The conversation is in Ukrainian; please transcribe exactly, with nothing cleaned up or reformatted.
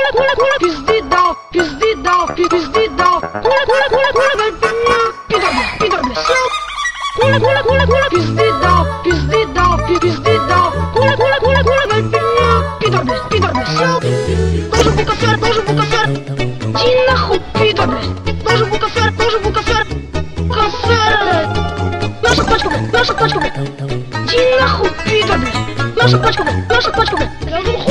Пизды дал, пизды дал, пизды дал. Пидор, пидор, пизды дал, пизды дал, пизды дал. Пидор, пидор, тоже букафер, тоже букафер. Иди нахуй, пидор, тоже букафер, тоже букафер. Кафер. Наша пачка, наша пачка. Иди нахуй, пидор, наша пачка, наша пачка.